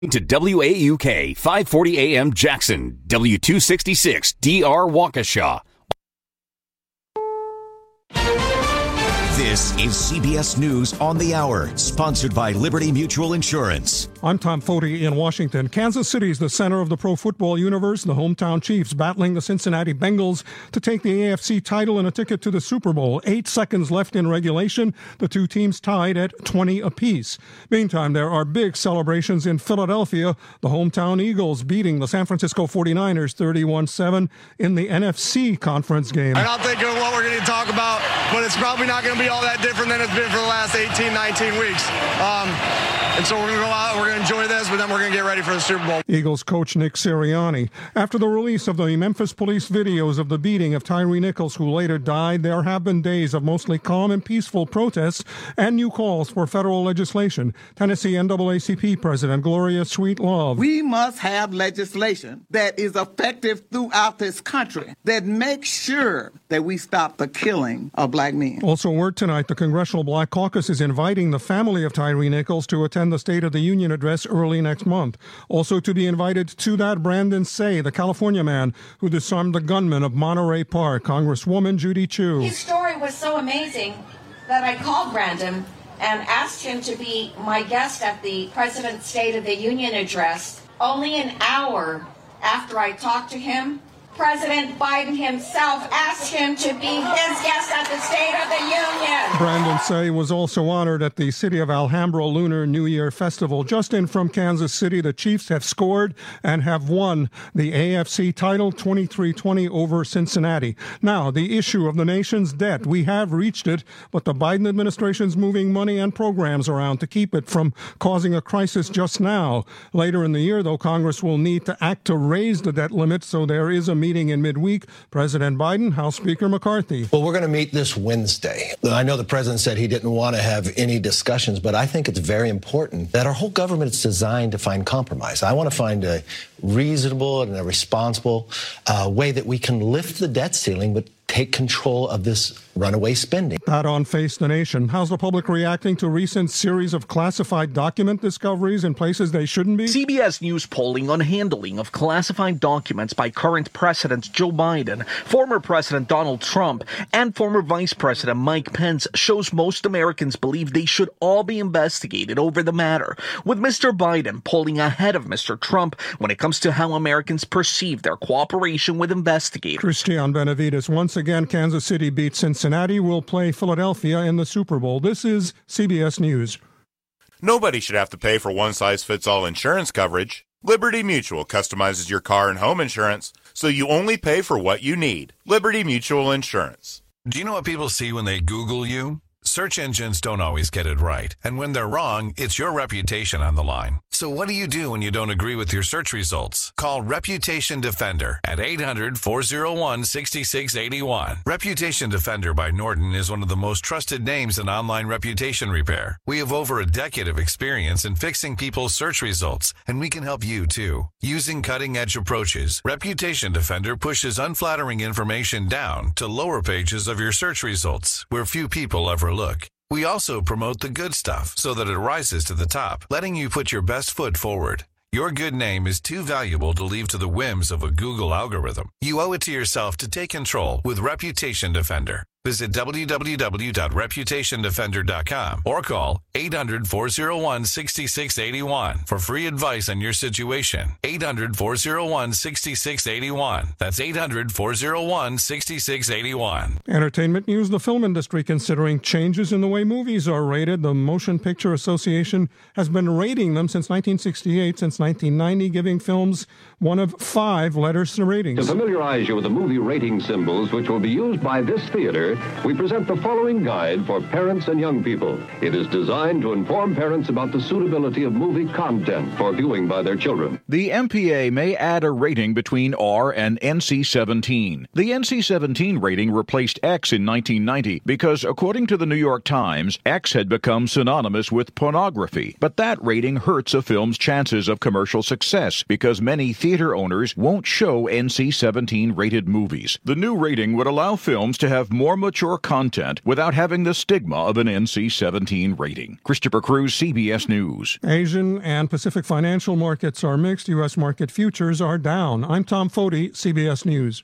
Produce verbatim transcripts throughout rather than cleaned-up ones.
To W A U K five forty A M Jackson, W two sixty-six D R Waukesha. This is C B S News on the Hour, sponsored by Liberty Mutual Insurance. I'm Tom Foti in Washington. Kansas City is the center of the pro football universe. The hometown Chiefs battling the Cincinnati Bengals to take the A F C title and a ticket to the Super Bowl. Eight seconds left in regulation. The two teams tied at twenty apiece. Meantime, there are big celebrations in Philadelphia. The hometown Eagles beating the San Francisco forty-niners thirty-one seven in the N F C conference game. I'm not thinking of what we're going to talk about, but it's probably not going to be all that different than it's been for the last eighteen, nineteen weeks. Um, and so we're going to go out, we're going to enjoy this, but then we're going to get ready for the Super Bowl. Eagles coach Nick Sirianni. After the release of the Memphis police videos of the beating of Tyree Nichols, who later died, there have been days of mostly calm and peaceful protests and new calls for federal legislation. Tennessee N double A C P President Gloria Sweetlove. We must have legislation that is effective throughout this country that makes sure that we stop the killing of black men. Also word tonight, the Congressional Black Caucus is inviting the family of Tyree Nichols to attend the State of the Union address early next month. Also to be invited to that, Brandon Say, the California man who disarmed the gunman of Monterey Park. Congresswoman Judy Chu. His story was so amazing that I called Brandon and asked him to be my guest at the President's State of the Union address. Only an hour after I talked to him, President Biden himself asked him to be his guest at the State of the Union. Brandon Say was also honored at the City of Alhambra Lunar New Year Festival. Just in from Kansas City, the Chiefs have scored and have won the A F C title twenty-three twenty over Cincinnati. Now, the issue of the nation's debt. We have reached it, but the Biden administration's moving money and programs around to keep it from causing a crisis just now. Later in the year, though, Congress will need to act to raise the debt limit, so there is a meeting in midweek. President Biden, House Speaker McCarthy. Well, we're going to meet this Wednesday. I know the president said he didn't want to have any discussions, but I think it's very important that our whole government is designed to find compromise. I want to find a reasonable and a responsible uh, way that we can lift the debt ceiling, but take control of this runaway spending. That on Face the Nation. How's the public reacting to recent series of classified document discoveries in places they shouldn't be? C B S News polling on handling of classified documents by current President Joe Biden, former President Donald Trump, and former Vice President Mike Pence shows most Americans believe they should all be investigated over the matter, with Mister Biden polling ahead of Mister Trump when it comes to how Americans perceive their cooperation with investigators. Christian Benavides. Once again, Kansas City beats Cincinnati. Cincinnati will play Philadelphia in the Super Bowl. This is C B S News. Nobody should have to pay for one-size-fits-all insurance coverage. Liberty Mutual customizes your car and home insurance, so you only pay for what you need. Liberty Mutual Insurance. Do you know what people see when they Google you? Search engines don't always get it right. And when they're wrong, it's your reputation on the line. So what do you do when you don't agree with your search results? Call Reputation Defender at eight hundred, four oh one, six six eight one. Reputation Defender by Norton is one of the most trusted names in online reputation repair. We have over a decade of experience in fixing people's search results, and we can help you too. Using cutting-edge approaches, Reputation Defender pushes unflattering information down to lower pages of your search results, where few people ever look. We also promote the good stuff so that it rises to the top, letting you put your best foot forward. Your good name is too valuable to leave to the whims of a Google algorithm. You owe it to yourself to take control with Reputation Defender. Visit w w w dot reputation defender dot com or call eight hundred, four oh one, six six eight one for free advice on your situation. eight hundred, four oh one, six six eight one. That's eight hundred, four oh one, six six eight one. Entertainment news. The film industry considering changes in the way movies are rated. The Motion Picture Association has been rating them since nineteen sixty-eight, since nineteen ninety, giving films one of five letters to ratings. To familiarize you with the movie rating symbols which will be used by this theater, we present the following guide for parents and young people. It is designed to inform parents about the suitability of movie content for viewing by their children. The M P A may add a rating between R and N C seventeen. The N C seventeen rating replaced X in nineteen ninety because, according to the New York Times, X had become synonymous with pornography. But that rating hurts a film's chances of commercial success because many theater owners won't show N C seventeen rated movies. The new rating would allow films to have more mature content without having the stigma of an N C seventeen rating. Christopher Cruz, C B S News. Asian and Pacific financial markets are mixed. U S market futures are down. I'm Tom Foti, C B S News.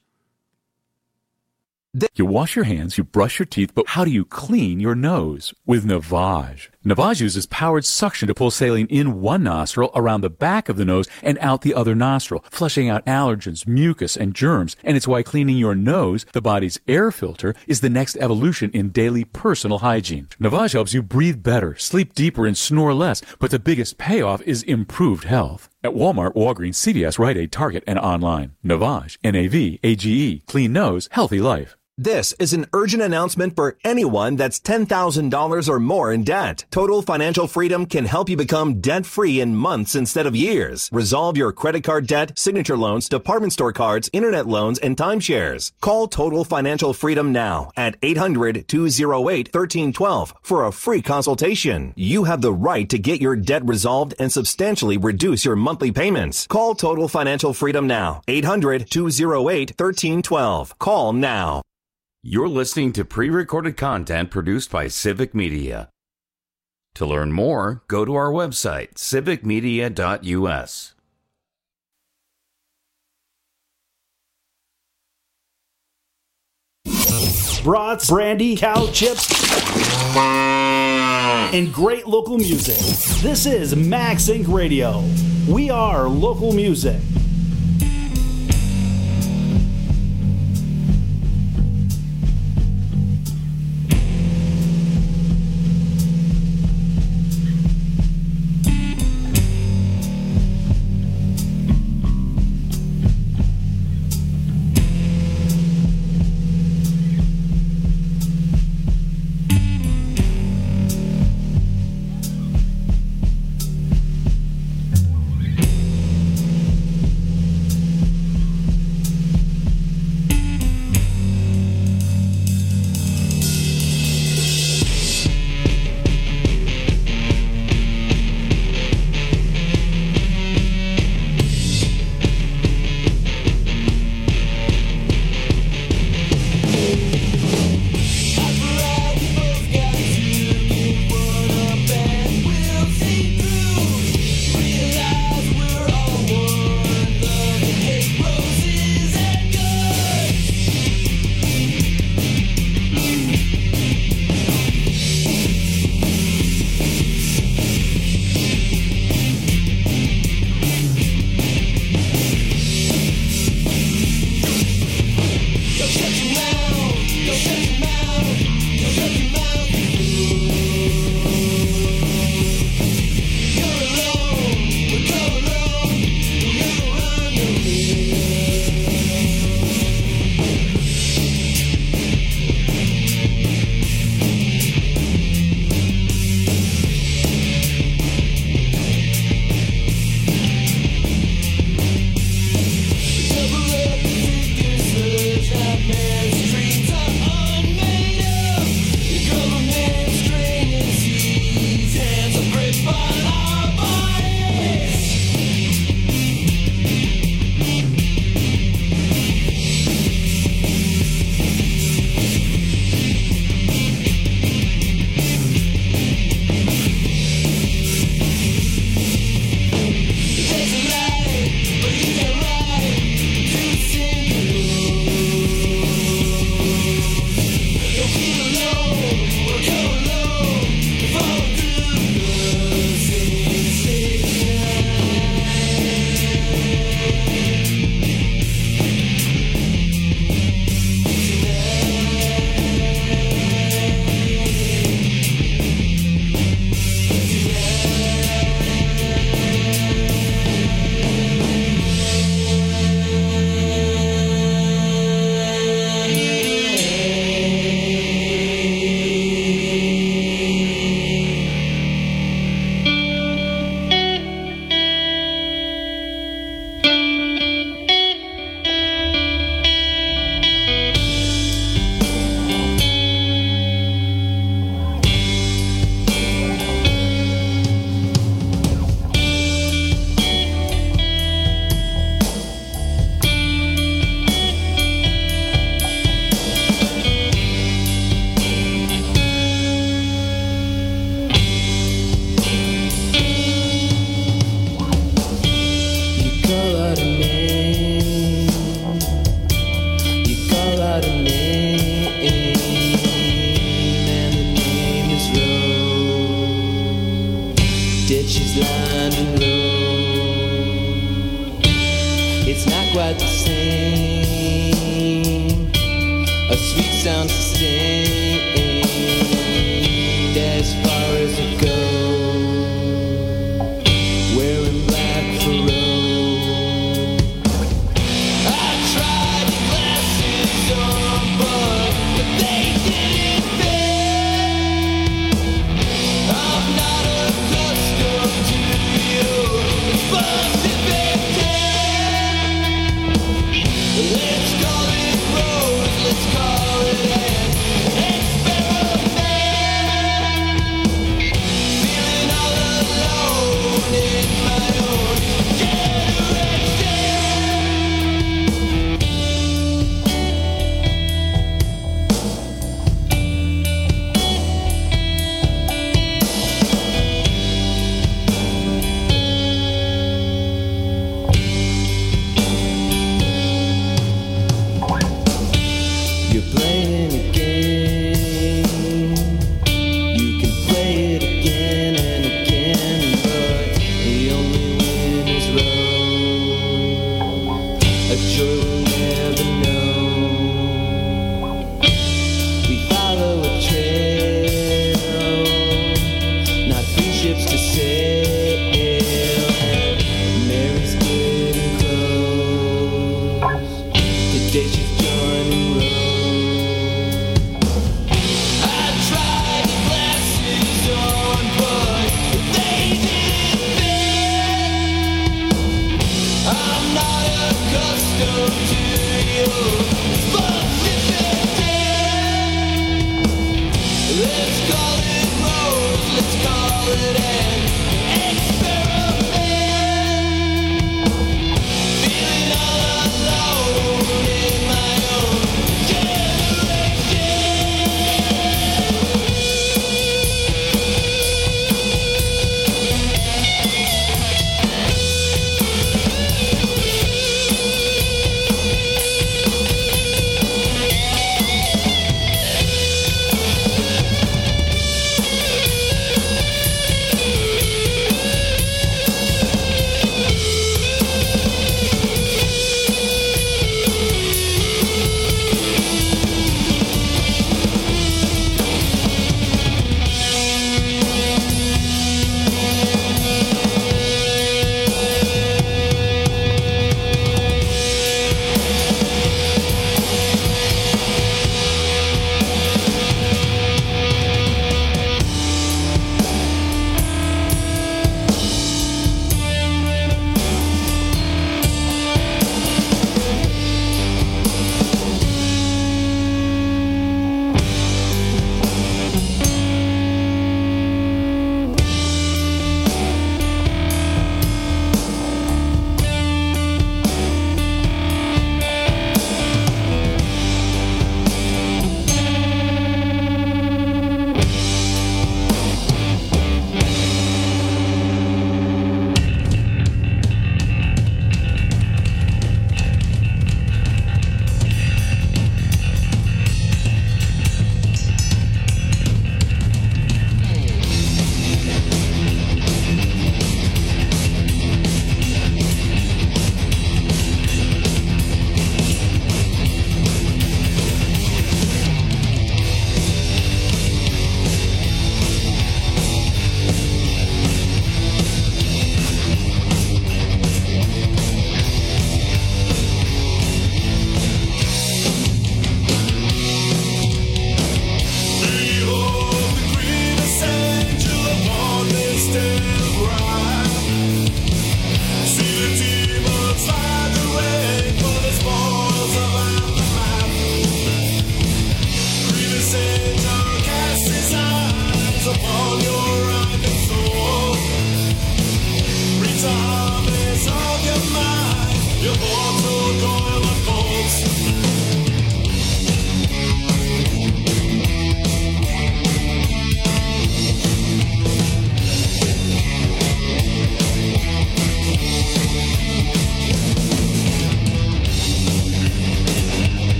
You wash your hands, you brush your teeth, but how do you clean your nose? With Navage. Navage uses powered suction to pull saline in one nostril, around the back of the nose, and out the other nostril, flushing out allergens, mucus, and germs. And it's why cleaning your nose, the body's air filter, is the next evolution in daily personal hygiene. Navage helps you breathe better, sleep deeper, and snore less, but the biggest payoff is improved health. At Walmart, Walgreens, C V S, Rite Aid, Target, and online. Navage. N A V A G E. Clean nose, healthy life. This is an urgent announcement for anyone that's ten thousand dollars or more in debt. Total Financial Freedom can help you become debt-free in months instead of years. Resolve your credit card debt, signature loans, department store cards, internet loans, and timeshares. Call Total Financial Freedom now at eight hundred, two oh eight, one three one two for a free consultation. You have the right to get your debt resolved and substantially reduce your monthly payments. Call Total Financial Freedom now. eight hundred, two oh eight, one three one two. Call now. You're listening to pre-recorded content produced by Civic Media. To learn more, go to our website, civic media dot u s. Brats, brandy, cow chips, and great local music. This is Max Inc Radio. We are local music. quite the same. A sweet sound sustained as far as it goes. Wearing black for road. I tried the glasses on, but, but they didn't fit. I'm not accustomed to your positivity. Let's call it rose, let's call it an experiment. Feeling all alone in my own You're playing a game. You can play it again and again, but the only win is wrong. A joy we'll never know. We follow a trail, not three ships to sail, and Mary's getting close. Today she's joining road. I tried the glasses on, but they didn't fit. I'm not accustomed to your positivity. Let's call it rose, let's call it an experiment. Feeling all alone in my own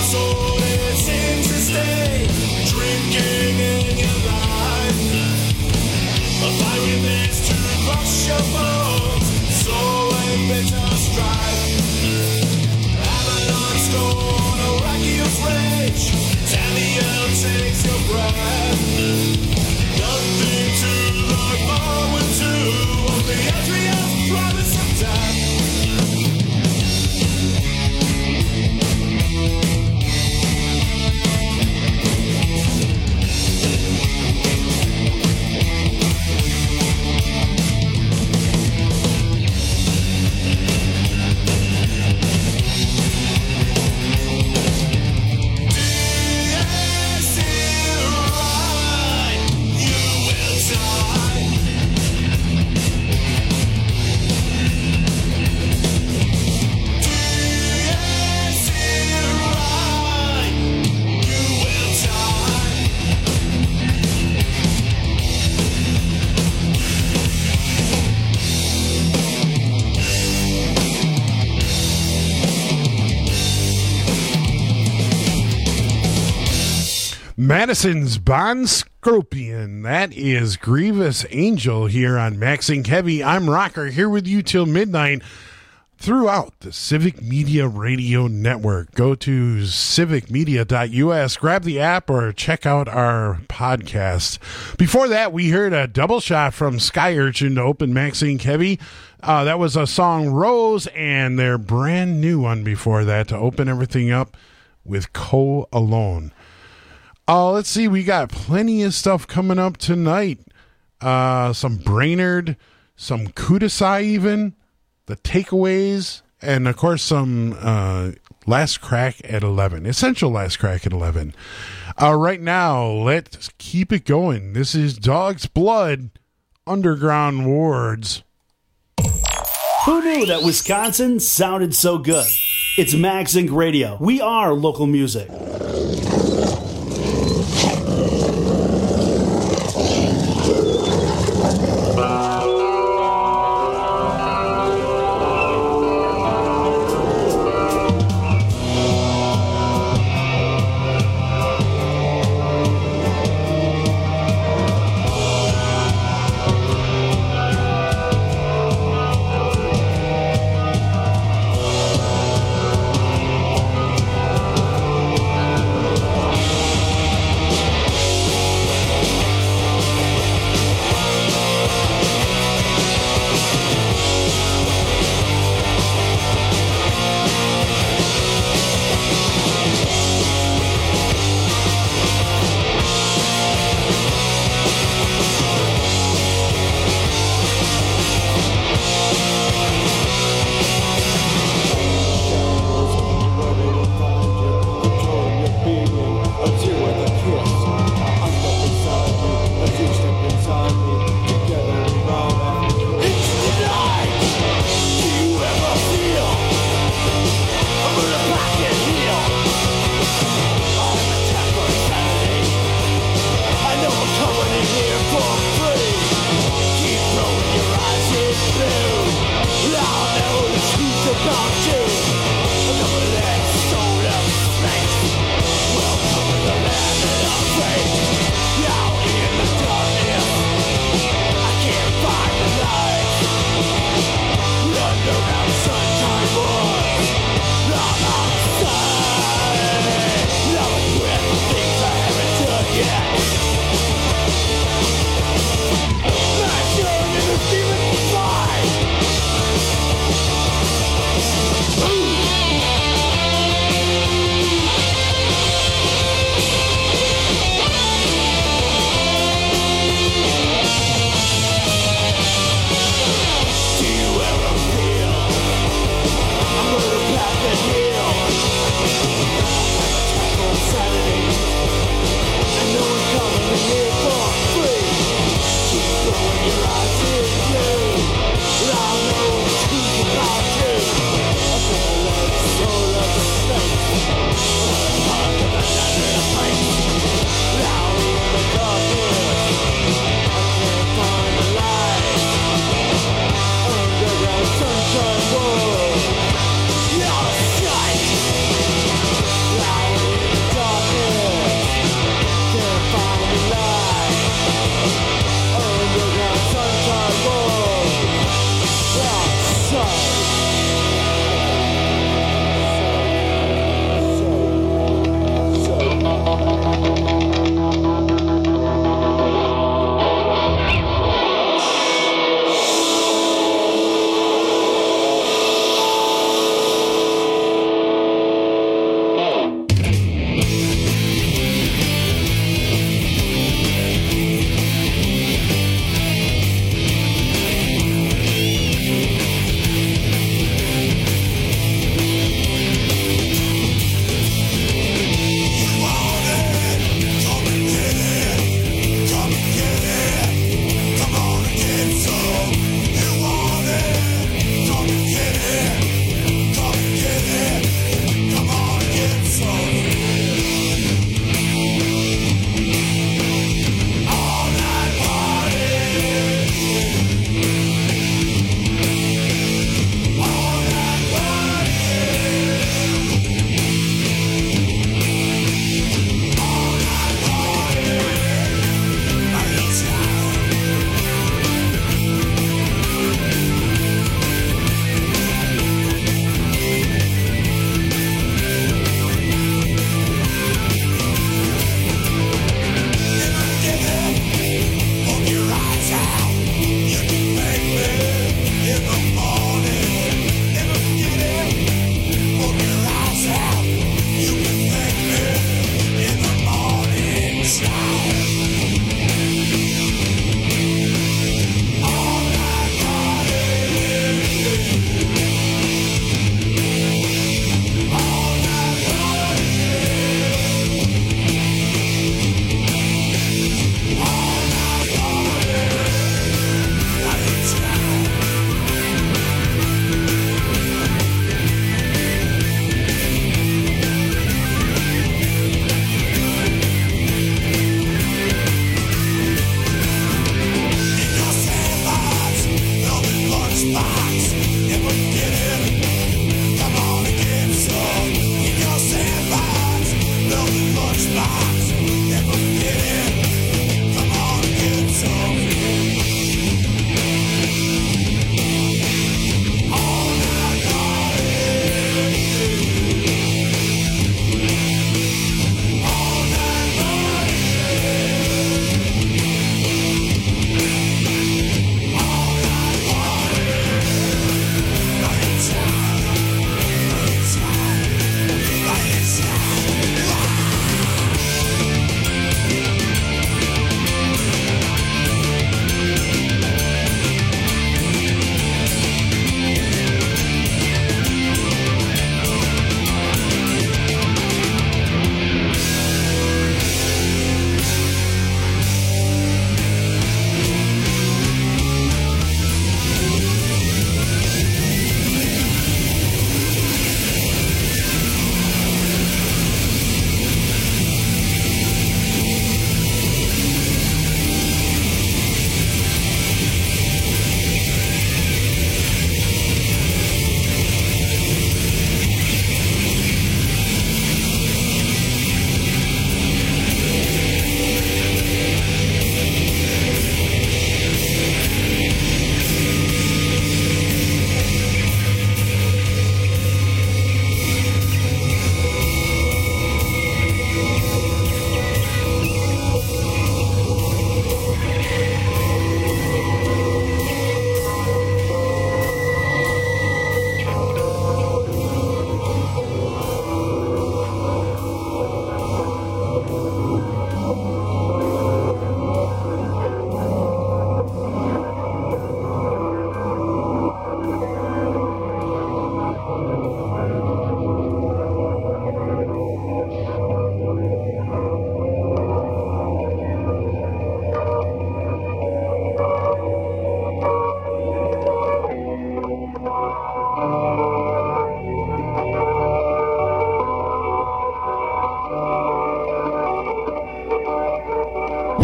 soul it seems to stay, drinking in your life. A fire remains to crush your bones, so a bitter strife. Avalon's gonna rack your rage, Daniel takes your breath. Nothing to look forward to, only Adrian's promise of death. Madison's Bon Scorpion. That is Grievous Angel here on Maxing Heavy. I'm Rocker, here with you till midnight throughout the Civic Media Radio Network. Go to civic media dot u s, grab the app, or check out our podcast. Before that, we heard a double shot from Sky Urchin to open Maxing Heavy. Uh, that was a song Rose, and their brand new one before that to open everything up with Co Alone. Uh, let's see, we got plenty of stuff coming up tonight. Uh, some Brainerd, some Kudasai even, the Takeaways, and of course some uh, Last Crack at eleven. Essential Last Crack at eleven. Uh, right now, let's keep it going. This is Dog's Blood, Underground Wards. Who knew that Wisconsin sounded so good? It's Max Inc Radio. We are local music.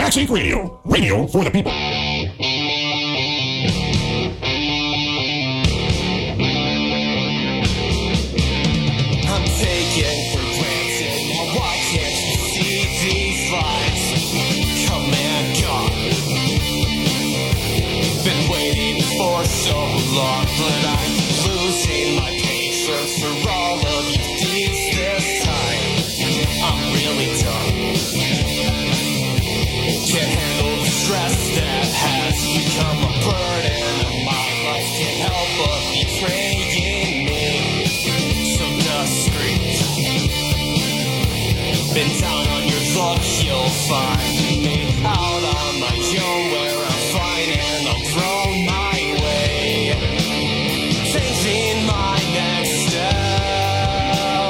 Max Inc Radio, radio for the people. I'm taking for granted. Now why can't you see these lights? Come and gone. Been waiting for so long, but I'm losing my patience for all of you thieves this time. I'm really done. Can't handle the stress that has become a burden of my life. Can't help but betraying me. So discreet. Been down on your luck, you'll find me out on my own where I'm fine and I'll throw my way. Changing my next step.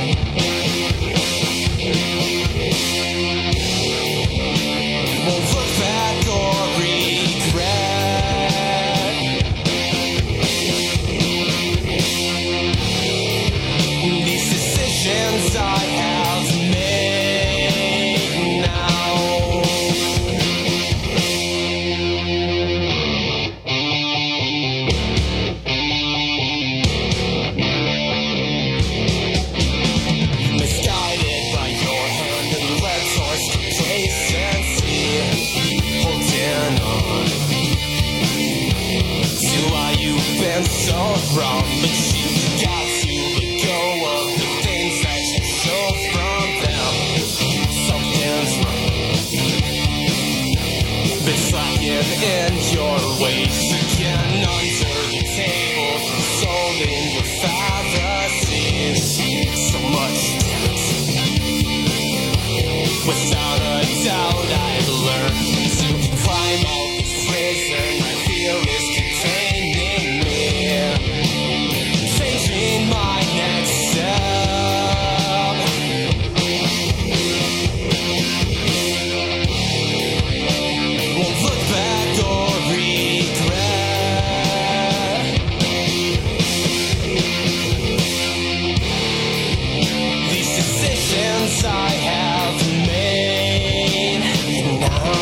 Won't look back or regret. These decisions I have made now. Misguided by your hand and led towards complacency. Holding on to why you've been so wrong, but you've got to let go of the things that you stole from them. Something's wrong. Been slacking in your ways again under the table, consoling your fantasies. So much debt. Without a doubt, I've learned to climb out this prison I feel is containing me. Changing my next step. Won't look back or regret. These decisions I have made now.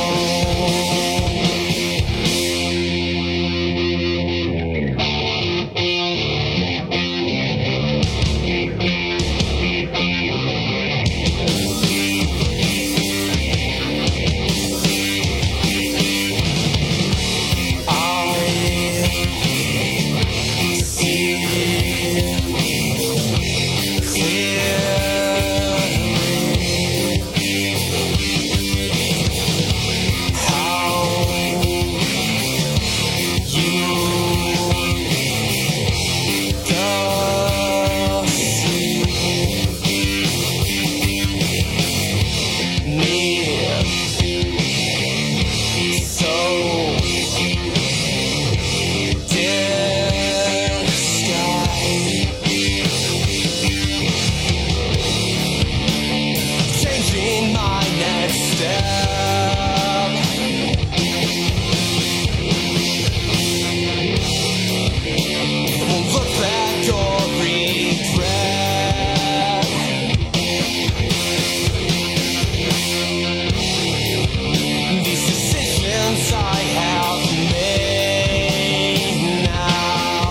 Changing my next step. Won't look back or regret. These decisions I have made now.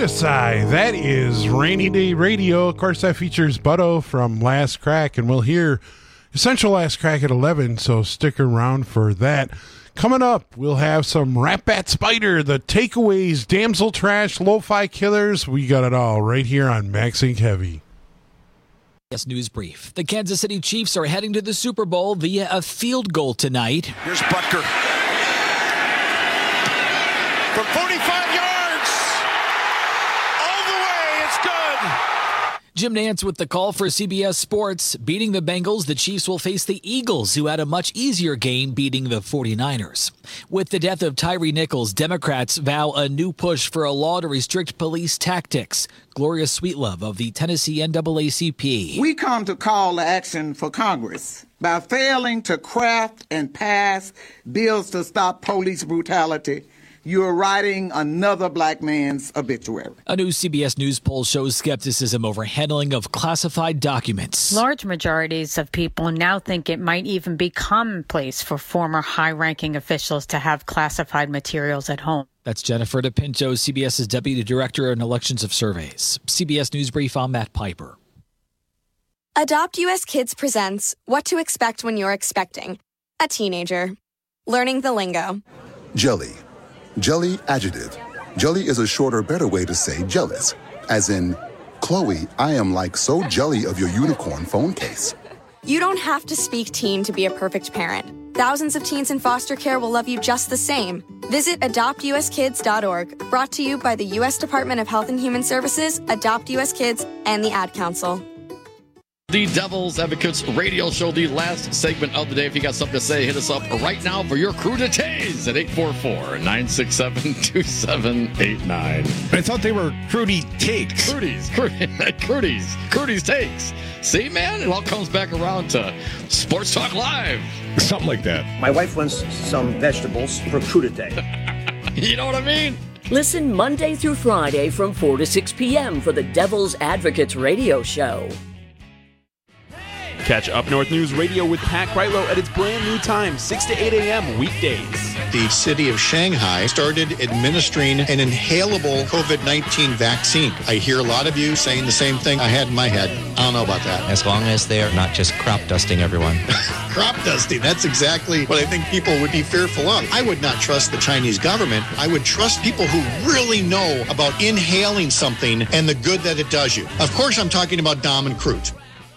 Crutisai. That is Rainy Day Radio. Of course, that features Butto from Last Crack, and we'll hear Essential Last Crack at eleven, so stick around for that. Coming up, we'll have some Rat Bat Spider, the Takeaways, Damsel Trash, Lo-Fi Killers. We got it all right here on Maxing Heavy. Yes, news brief. The Kansas City Chiefs are heading to the Super Bowl via a field goal tonight. Here's Butker. From forty-five yards. All the way. It's good. Jim Nantz with the call for C B S Sports. Beating the Bengals, the Chiefs will face the Eagles, who had a much easier game beating the forty-niners. With the death of Tyree Nichols, Democrats vow a new push for a law to restrict police tactics. Gloria Sweetlove of the Tennessee N double A C P. We come to call to action for Congress by failing to craft and pass bills to stop police brutality. You're writing another black man's obituary. A new C B S News poll shows skepticism over handling of classified documents. Large majorities of people now think it might even be commonplace for former high-ranking officials to have classified materials at home. That's Jennifer DePinto, CBS's Deputy Director in Elections of Surveys. C B S News Brief, I'm Matt Piper. Adopt U S Kids presents What to Expect When You're Expecting a Teenager. Learning the lingo. Jelly. Jelly adjective. Jelly is a shorter, better way to say jealous. As in, Chloe, I am like so jelly of your unicorn phone case. You don't have to speak teen to be a perfect parent. Thousands of teens in foster care will love you just the same. Visit adopt u s kids dot org. Brought to you by the U S Department of Health and Human Services, Adopt U S Kids, and the Ad Council. The Devil's Advocates radio show, the last segment of the day. If you got something to say, hit us up right now for your crudités at eight four four, nine six seven, two seven eight nine. I thought they were Crudy Takes. Crudies. Crudies. Crudies Takes. See, man, it all comes back around to Sports Talk Live. Something like that. My wife wants some vegetables for crudité. You know what I mean? Listen Monday through Friday from four to six p.m. for the Devil's Advocates radio show. Catch Up North News Radio with Pat Kreitlow at its brand new time, six to eight a.m. weekdays. The city of Shanghai started administering an inhalable COVID nineteen vaccine. I hear a lot of you saying the same thing I had in my head. I don't know about that. As long as they're not just crop dusting everyone. Crop dusting, that's exactly what I think people would be fearful of. I would not trust the Chinese government. I would trust people who really know about inhaling something and the good that it does you. Of course, I'm talking about Dom and Crute.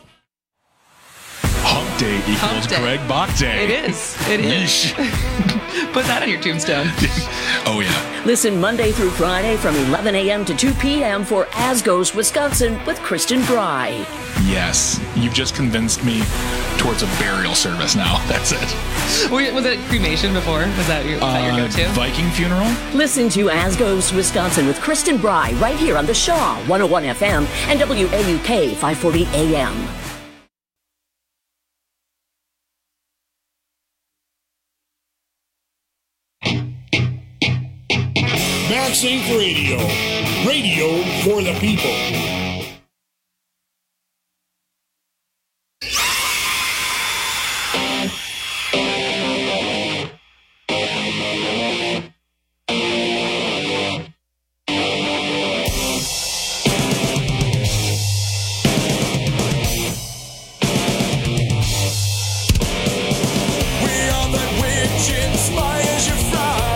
Hump Day equals Hump Day. Greg Bach Day. It is. It is. Put that on your tombstone. Oh, yeah. Listen Monday through Friday from eleven a.m. to two p.m. for As Goes Wisconsin with Kristen Bry. Yes. You've just convinced me towards a burial service now. That's it. Was it cremation before? Was that your, was that your Uh, go-to? Viking funeral? Listen to As Goes Wisconsin with Kristen Bry right here on the Shaw one oh one F M and W A U K five forty A M. MaxInc Radio. Radio for the people.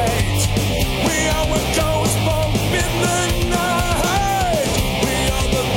We are what goes bump in the night. We are the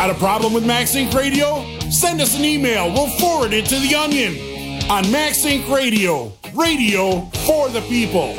Got a problem with MaxInc Radio? Send us an email. We'll forward it to the Onion on MaxInc Radio. Radio for the people.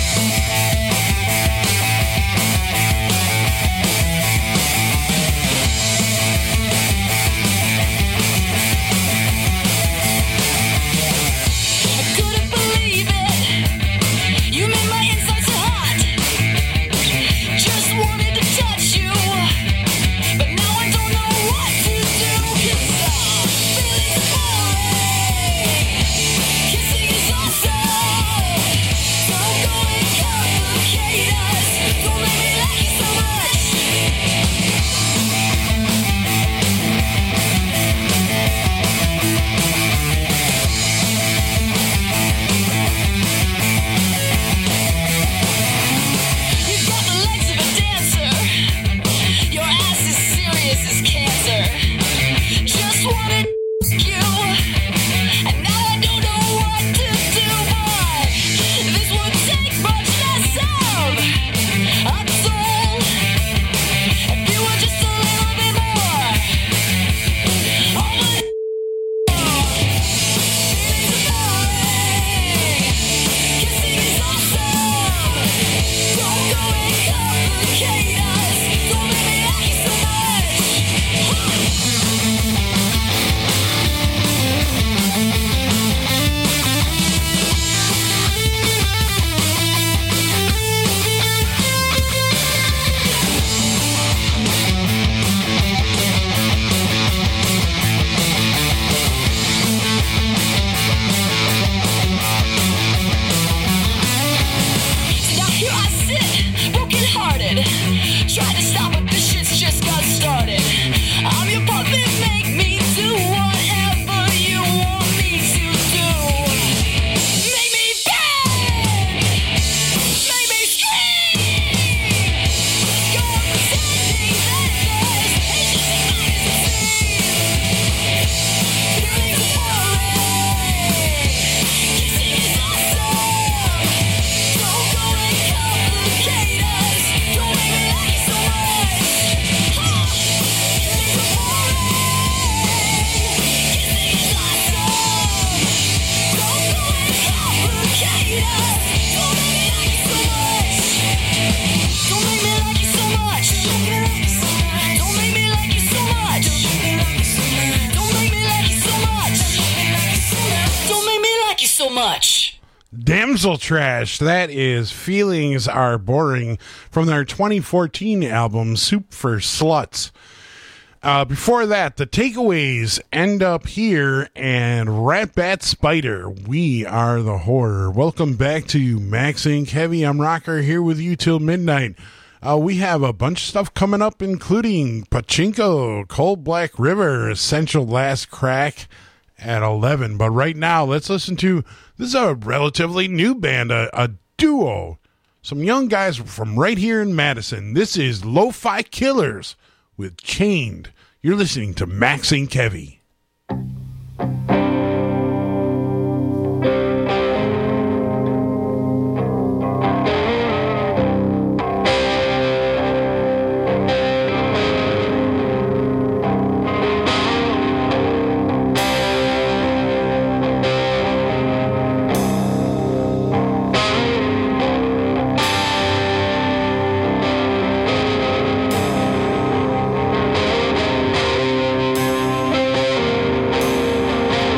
Damsel Trash, that is Feelings Are Boring from their twenty fourteen album Soup for Sluts. Uh, before that, the Takeaways, End Up Here, and Rat Bat Spider, We Are the Horror. Welcome back to MaxInc Heavy. I'm Rocker here with you till midnight. Uh, we have a bunch of stuff coming up, including Pachinko, Cold Black River, Essential Last Crack at eleven. But right now, let's listen to, this is a relatively new band, a, a duo. Some young guys from right here in Madison. This is Lo-Fi Killers with Chained. You're listening to MaxInc Heavy. Thank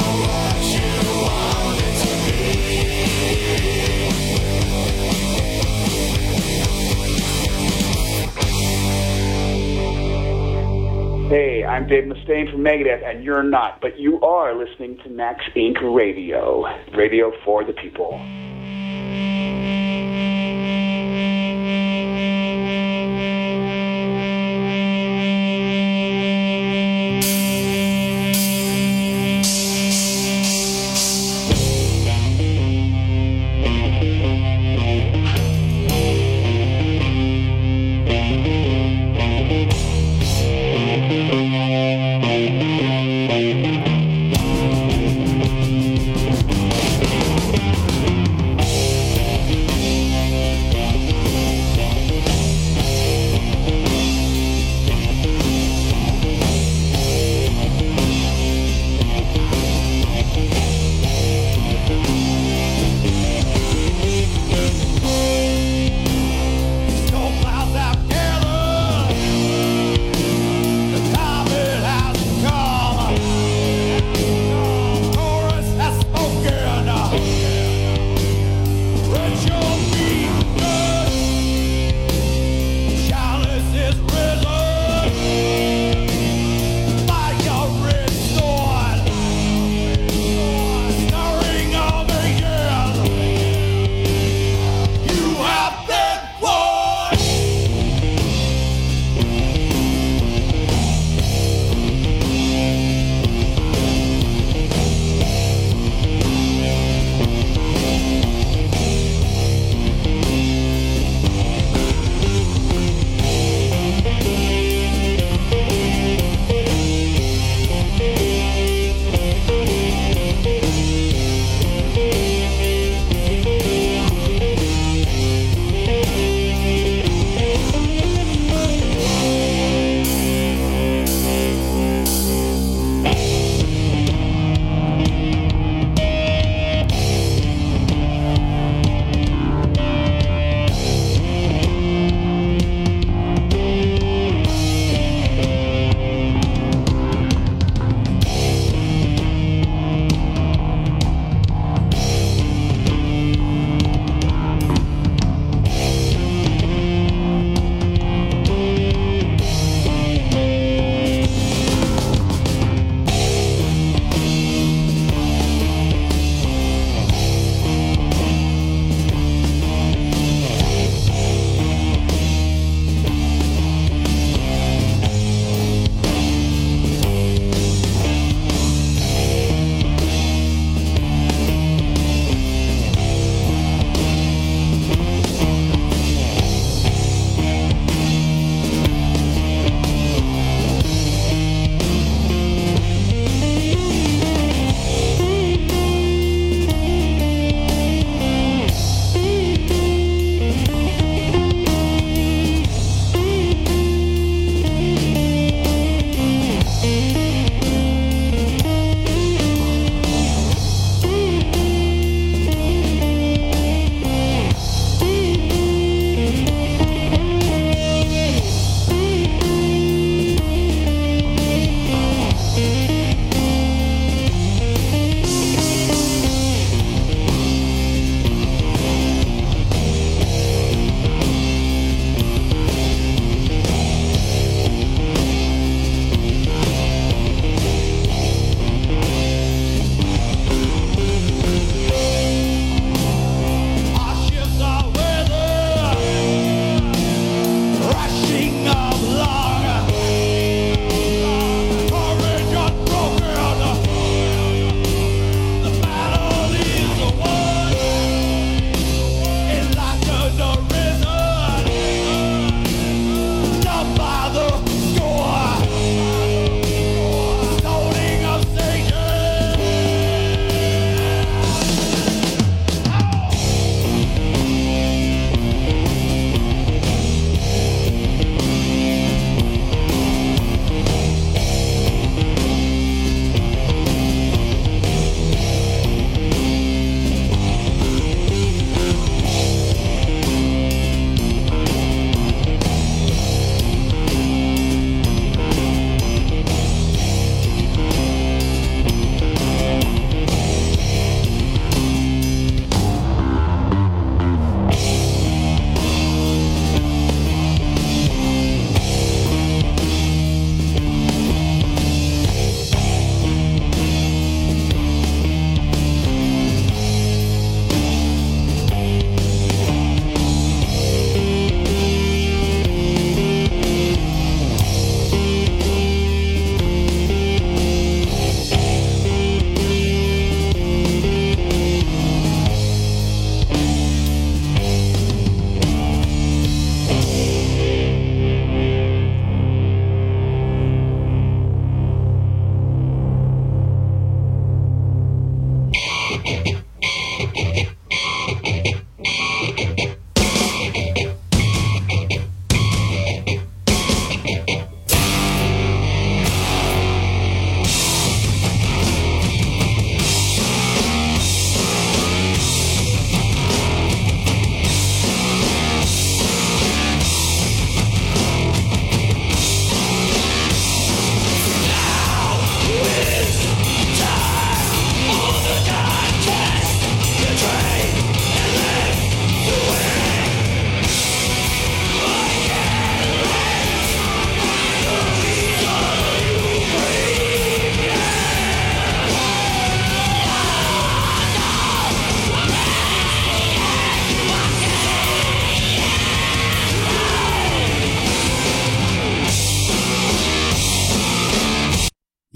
what you want it to be. Hey, I'm Dave Mustaine from Megadeth, and you're not, but you are listening to Max Incorporated. Radio, radio for the people.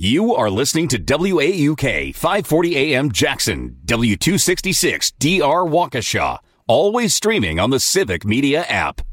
You are listening to W A U K five forty A M Jackson, W two sixty-six D R Waukesha, always streaming on the Civic Media app.